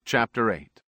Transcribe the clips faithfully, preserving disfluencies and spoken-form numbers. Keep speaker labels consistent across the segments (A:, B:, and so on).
A: Chapter eight.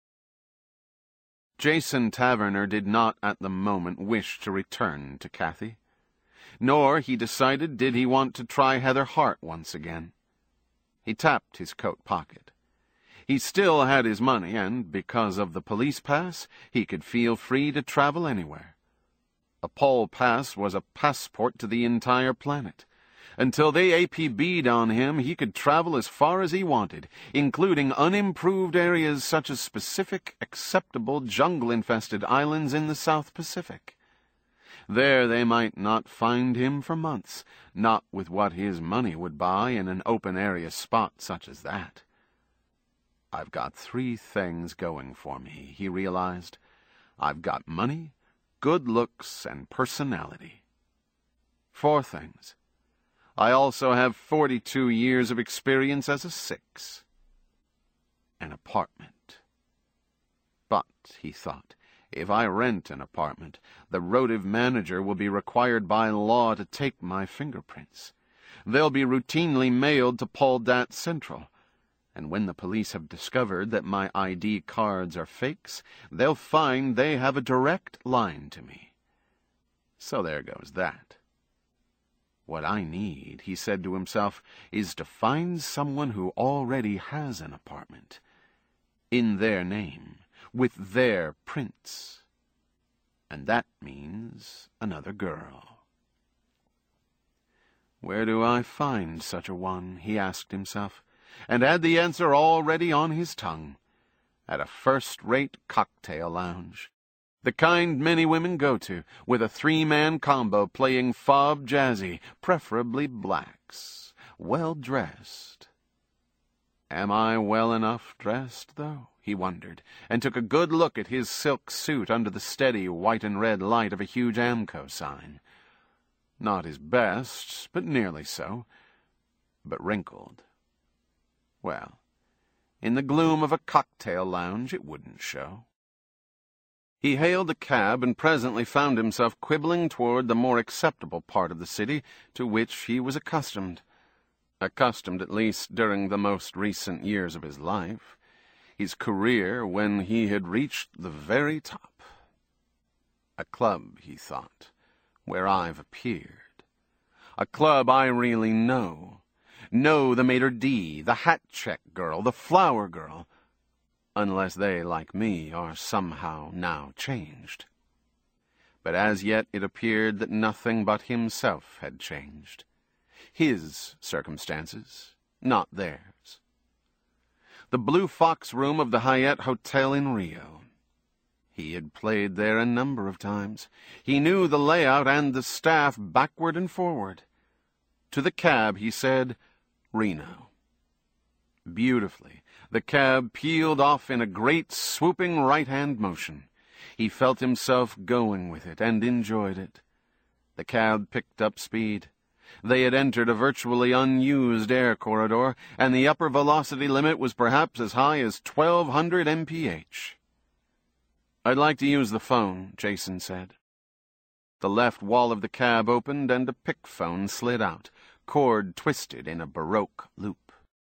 A: Jason Taverner did not at the moment wish to return to Cathy. Nor, he decided, did he want to try Heather Hart once again. He tapped his coat pocket. He still had his money, and, because of the police pass, he could feel free to travel anywhere. A Paul pass was a passport to the entire planet. Until they A P B'd on him, he could travel as far as he wanted, including unimproved areas such as specific, acceptable, jungle-infested islands in the South Pacific. There they might not find him for months, not with what his money would buy in an open-area spot such as that. I've got three things going for me, he realized. I've got money, good looks, and personality. Four things. I also have forty-two years of experience as a six. An apartment. But, he thought, if I rent an apartment, the Rotiv manager will be required by law to take my fingerprints. They'll be routinely mailed to Paul Dat Central, and when the police have discovered that my I D cards are fakes, they'll find they have a direct line to me. So there goes that. What I need, he said to himself, is to find someone who already has an apartment. In their name, with their prints. And that means another girl. Where do I find such a one, he asked himself, and had the answer already on his tongue. At a first-rate cocktail lounge. The kind many women go to, with a three-man combo playing fob jazzy, preferably blacks, well-dressed. Am I well enough dressed, though? He wondered, and took a good look at his silk suit under the steady white and red light of a huge Amco sign. Not his best, but nearly so, but wrinkled. Well, in the gloom of a cocktail lounge it wouldn't show. He hailed a cab and presently found himself quibbling toward the more acceptable part of the city to which he was accustomed. Accustomed, at least, during the most recent years of his life. His career when he had reached the very top. A club, he thought, where I've appeared. A club I really know. Know the Mater D, the hat-check girl, the flower girl. Unless they, like me, are somehow now changed. But as yet it appeared that nothing but himself had changed. His circumstances, not theirs. The Blue Fox room of the Hyatt Hotel in Rio. He had played there a number of times. He knew the layout and the staff backward and forward. To the cab he said, Reno. Beautifully, the cab peeled off in a great swooping right-hand motion. He felt himself going with it and enjoyed it. The cab picked up speed. They had entered a virtually unused air corridor, and the upper velocity limit was perhaps as high as twelve hundred M P H. I'd like to use the phone, Jason said. The left wall of the cab opened and a pick phone slid out, cord twisted in a Baroque loop.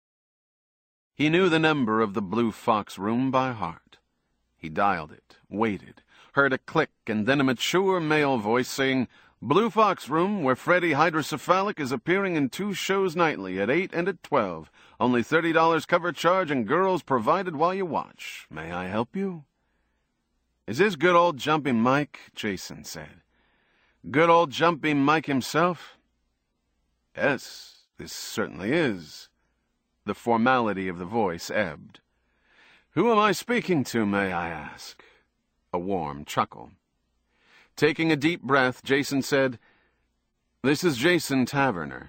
A: He knew the number of the Blue Fox room by heart. He dialed it, waited, heard a click, and then a mature male voice saying, Blue Fox room, where Freddie Hydrocephalic is appearing in two shows nightly, at eight and at twelve. Only thirty dollars cover charge and girls provided while you watch. May I help you? Is this good old Jumping Mike? Jason said. Good old Jumping Mike himself? Yes, this certainly is. The formality of the voice ebbed. Who am I speaking to, may I ask? A warm chuckle. Taking a deep breath, Jason said, This is Jason Taverner.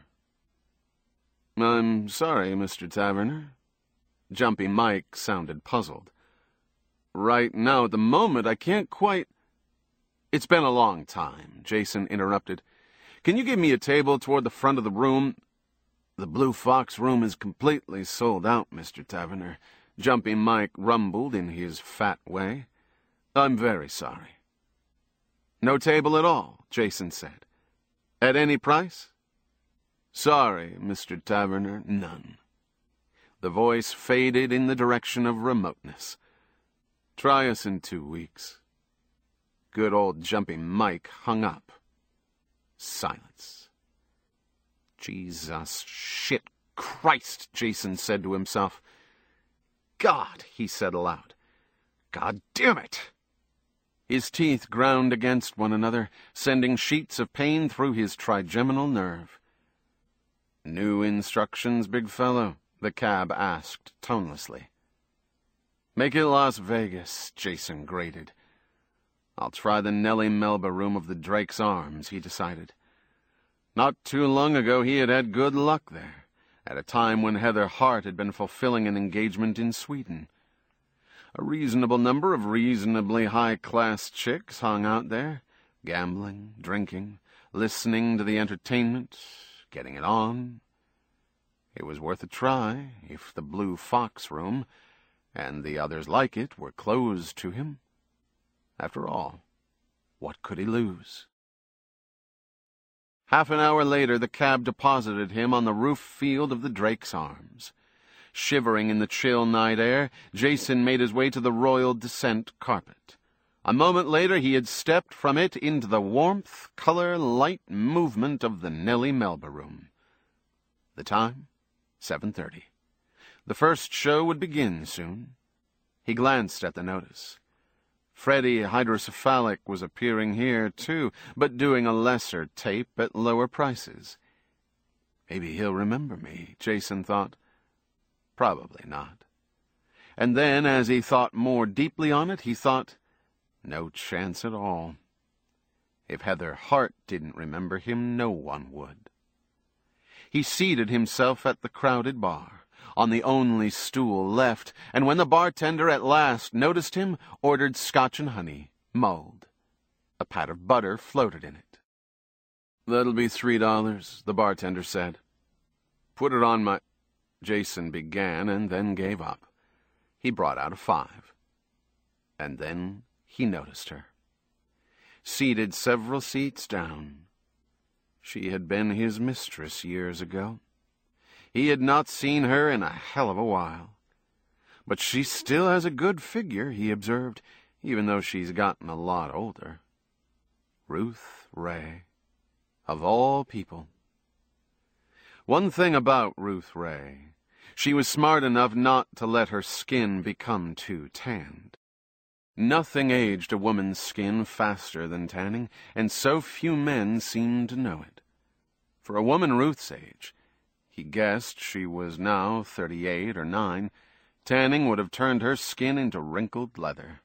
A: I'm sorry, Mister Taverner. Jumpy Mike sounded puzzled. Right now, at the moment, I can't quite... It's been a long time, Jason interrupted. Can you give me a table toward the front of the room? The Blue Fox room is completely sold out, Mister Taverner, Jumpy Mike rumbled in his fat way. I'm very sorry. No table at all, Jason said. At any price? Sorry, Mister Taverner, none. The voice faded in the direction of remoteness. Try us in two weeks. Good old Jumping Mike hung up. Silence. Jesus shit Christ, Jason said to himself. God, he said aloud. God damn it! His teeth ground against one another, sending sheets of pain through his trigeminal nerve. New instructions, big fellow? The cab asked tonelessly. Make it Las Vegas, Jason grated. I'll try the Nellie Melba room of the Drake's Arms, he decided. Not too long ago he had had good luck there, at a time when Heather Hart had been fulfilling an engagement in Sweden. A reasonable number of reasonably high-class chicks hung out there, gambling, drinking, listening to the entertainment, getting it on. It was worth a try if the Blue Fox room, and the others like it, were closed to him. After all, what could he lose? Half an hour later, the cab deposited him on the roof field of the Drake's Arms. Shivering in the chill night air, Jason made his way to the royal descent carpet. A moment later, he had stepped from it into the warmth, color, light movement of the Nellie Melba room. The time? seven thirty. The first show would begin soon. He glanced at the notice. Freddie Hydrocephalic was appearing here, too, but doing a lesser tape at lower prices. Maybe he'll remember me, Jason thought. Probably not. And then, as he thought more deeply on it, he thought, no chance at all. If Heather Hart didn't remember him, no one would. He seated himself at the crowded bar, on the only stool left, and when the bartender at last noticed him, ordered scotch and honey, mulled. A pat of butter floated in it. That'll be three dollars, the bartender said. Put it on my... Jason began and then gave up. He brought out a five. And then he noticed her. Seated several seats down. She had been his mistress years ago. He had not seen her in a hell of a while. But she still has a good figure, he observed, even though she's gotten a lot older. Ruth Ray. Of all people. One thing about Ruth Ray. She was smart enough not to let her skin become too tanned. Nothing aged a woman's skin faster than tanning, and so few men seemed to know it. For a woman Ruth's age, he guessed she was now thirty-eight or nine, tanning would have turned her skin into wrinkled leather.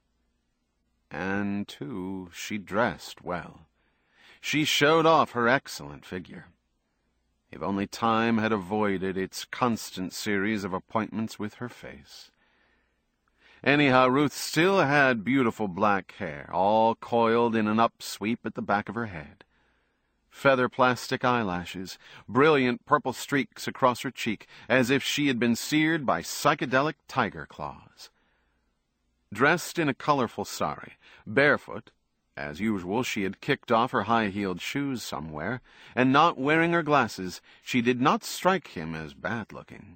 A: And, too, she dressed well. She showed off her excellent figure. If only time had avoided its constant series of appointments with her face. Anyhow, Ruth still had beautiful black hair, all coiled in an upsweep at the back of her head. Feather plastic eyelashes, brilliant purple streaks across her cheek, as if she had been seared by psychedelic tiger claws. Dressed in a colorful sari, barefoot, as usual she had kicked off her high-heeled shoes somewhere, and not wearing her glasses, she did not strike him as bad-looking.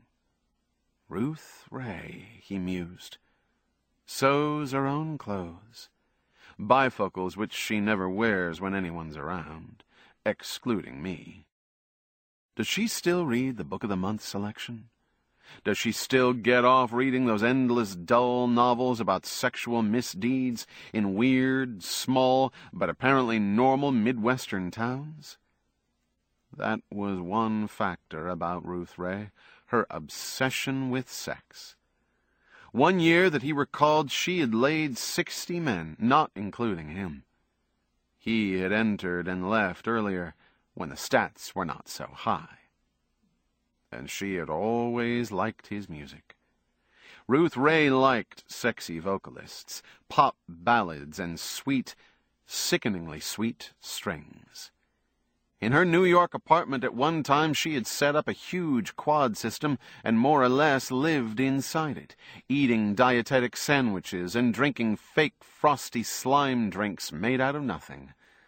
A: Ruth Ray, he mused, sews her own clothes, bifocals which she never wears when anyone's around, excluding me. Does she still read the Book of the Month selection? Does she still get off reading those endless dull novels about sexual misdeeds in weird, small, but apparently normal Midwestern towns? That was one factor about Ruth Ray, her obsession with sex. One year that he recalled she had laid sixty men, not including him. He had entered and left earlier, when the stats were not so high. And she had always liked his music. Ruth Ray liked sexy vocalists, pop ballads, and sweet, sickeningly sweet strings. In her New York apartment at one time she had set up a huge quad system and more or less lived inside it, eating dietetic sandwiches and drinking fake frosty slime drinks made out of nothing.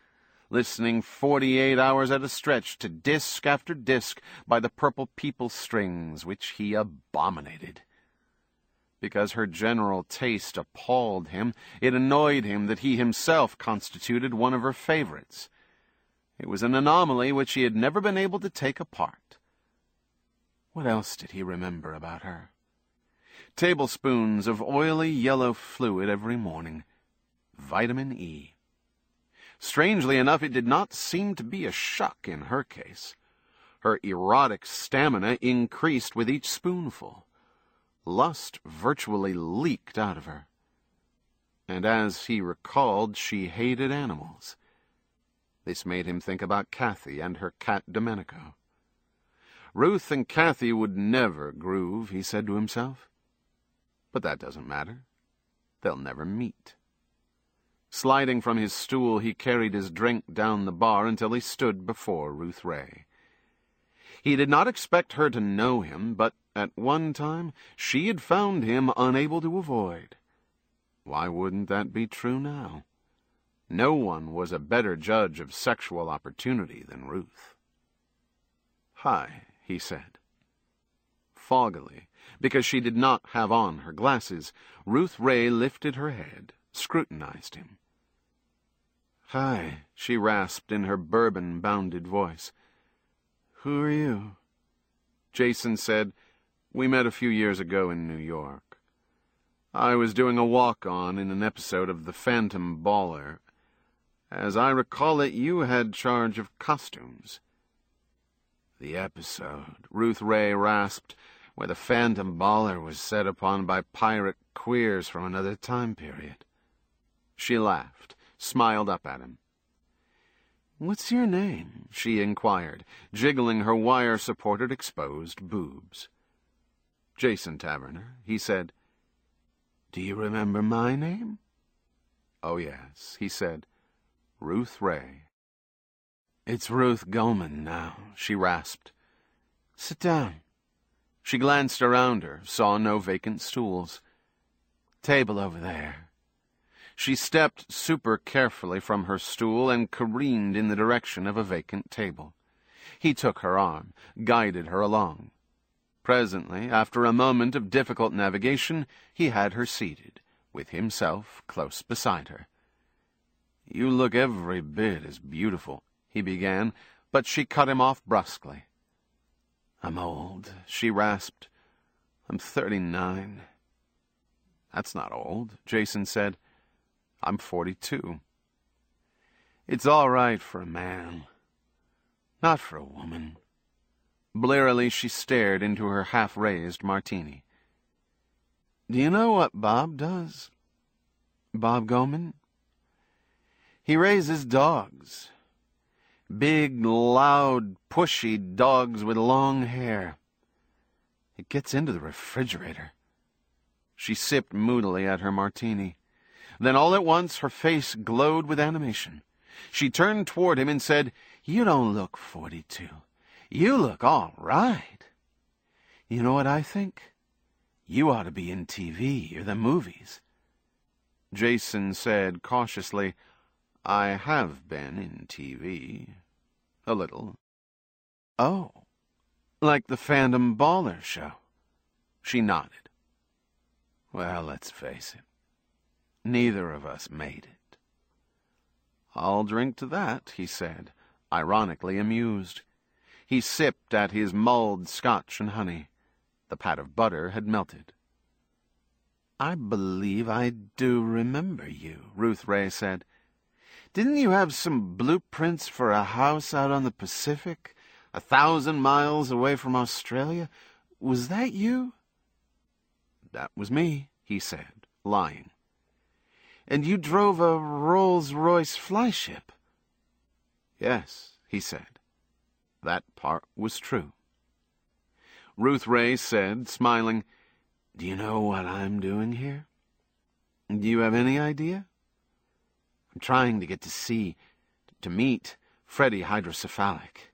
A: listening forty-eight hours at a stretch to disc after disc by the Purple People strings, which he abominated. Because her general taste appalled him, it annoyed him that he himself constituted one of her favorites. It was an anomaly which he had never been able to take apart. What else did he remember about her? Tablespoons of oily yellow fluid every morning. Vitamin E. Strangely enough, it did not seem to be a shock in her case. Her erotic stamina increased with each spoonful. Lust virtually leaked out of her. And as he recalled, she hated animals. This made him think about Kathy and her cat Domenico. Ruth and Kathy would never groove, he said to himself. But that doesn't matter. They'll never meet. Sliding from his stool, he carried his drink down the bar until he stood before Ruth Ray. He did not expect her to know him, but at one time she had found him unable to avoid. Why wouldn't that be true now? No one was a better judge of sexual opportunity than Ruth. "Hi," he said. Foggily, because she did not have on her glasses, Ruth Ray lifted her head, scrutinized him. "Hi," she rasped in her bourbon-bounded voice. "Who are you?" Jason said, "We met a few years ago in New York. I was doing a walk-on in an episode of The Phantom Baller. As I recall it, you had charge of costumes." "The episode," Ruth Ray rasped, "where the Phantom Baller was set upon by pirate queers from another time period." She laughed, smiled up at him. "What's your name?" she inquired, jiggling her wire-supported exposed boobs. "Jason Taverner," he said. "Do you remember my name?" "Oh, yes," he said. "Ruth Ray." "It's Ruth Gulman now," she rasped. "Sit down." She glanced around her, saw no vacant stools. "Table over there." She stepped super carefully from her stool and careened in the direction of a vacant table. He took her arm, guided her along. Presently, after a moment of difficult navigation, he had her seated, with himself close beside her. "You look every bit as beautiful," he began, but she cut him off brusquely. "I'm old," she rasped. "I'm thirty-nine." "That's not old," Jason said. "I'm forty-two. "It's all right for a man. Not for a woman." Blearily she stared into her half-raised martini. "Do you know what Bob does? Bob Gulman? He raises dogs. Big, loud, pushy dogs with long hair. It gets into the refrigerator." She sipped moodily at her martini. Then all at once her face glowed with animation. She turned toward him and said, "You don't look forty-two. You look all right. You know what I think? You ought to be in T V or the movies." Jason said cautiously, "I have been in T V. A little." "Oh, like the Phantom Baller show?" She nodded. "Well, let's face it. Neither of us made it." "I'll drink to that," he said, ironically amused. He sipped at his mulled scotch and honey. The pat of butter had melted. "I believe I do remember you," Ruth Ray said. "Didn't you have some blueprints for a house out on the Pacific, a thousand miles away from Australia? Was that you?" "That was me," he said, lying. "And you drove a Rolls-Royce flyship?" "Yes," he said. That part was true. Ruth Ray said, smiling, "Do you know what I'm doing here? Do you have any idea? I'm trying to get to see, to meet Freddie Hydrocephalic.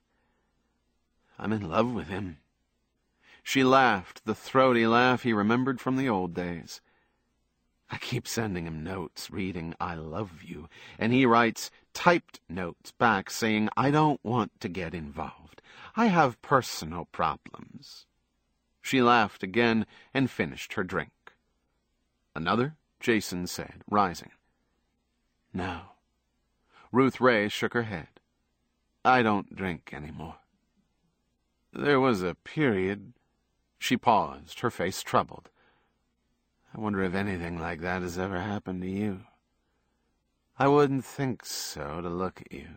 A: I'm in love with him." She laughed, the throaty laugh he remembered from the old days. I keep sending him notes reading I love you, and he writes typed notes back saying I don't want to get involved. I have personal problems. She laughed again and finished her drink. Another? Jason said, rising. No. Ruth Ray shook her head. I don't drink anymore. There was a period. She paused, her face troubled. I wonder if anything like that has ever happened to you. I wouldn't think so to look at you.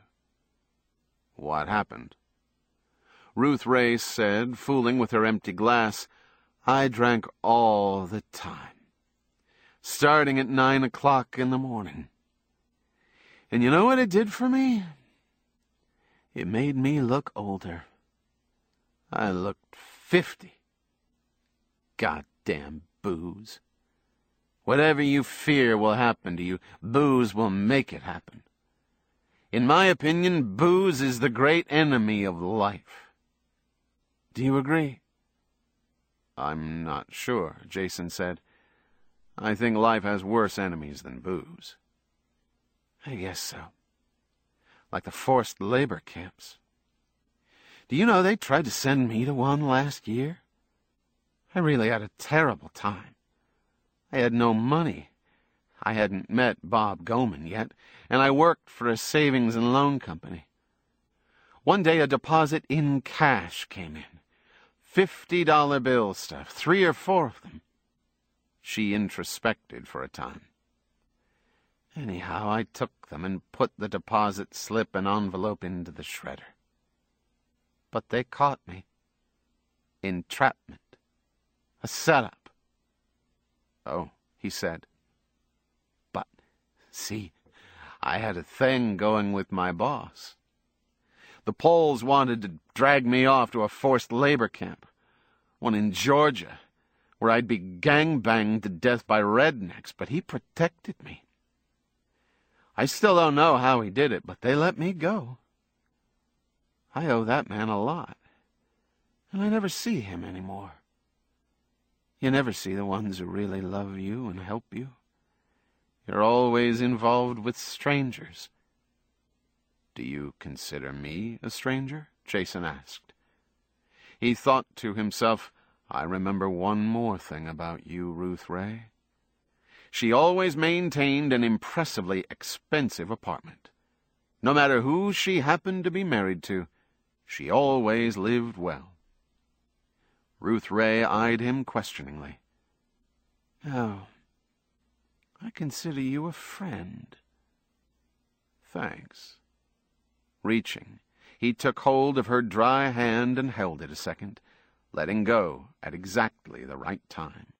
A: What happened? Ruth Ray said, fooling with her empty glass, I drank all the time, starting at nine o'clock in the morning. And you know what it did for me? It made me look older. I looked fifty. Goddamn booze. Whatever you fear will happen to you, booze will make it happen. In my opinion, booze is the great enemy of life. Do you agree? I'm not sure, Jason said. I think life has worse enemies than booze. I guess so. Like the forced labor camps. Do you know they tried to send me to one last year? I really had a terrible time. I had no money. I hadn't met Bob Goman yet, and I worked for a savings and loan company. One day a deposit in cash came in. Fifty dollar bill stuff, three or four of them. She introspected for a time. Anyhow, I took them and put the deposit slip and envelope into the shredder. But they caught me. Entrapment. A setup. Oh, he said. But, see, I had a thing going with my boss. The Poles wanted to drag me off to a forced labor camp, one in Georgia, where I'd be gang-banged to death by rednecks, but he protected me. I still don't know how he did it, but they let me go. I owe that man a lot, and I never see him anymore. You never see the ones who really love you and help you. You're always involved with strangers. Do you consider me a stranger? Jason asked. He thought to himself, I remember one more thing about you, Ruth Ray. She always maintained an impressively expensive apartment. No matter who she happened to be married to, she always lived well. Ruth Ray eyed him questioningly. Oh, I consider you a friend. Thanks. Reaching, he took hold of her dry hand and held it a second, letting go at exactly the right time.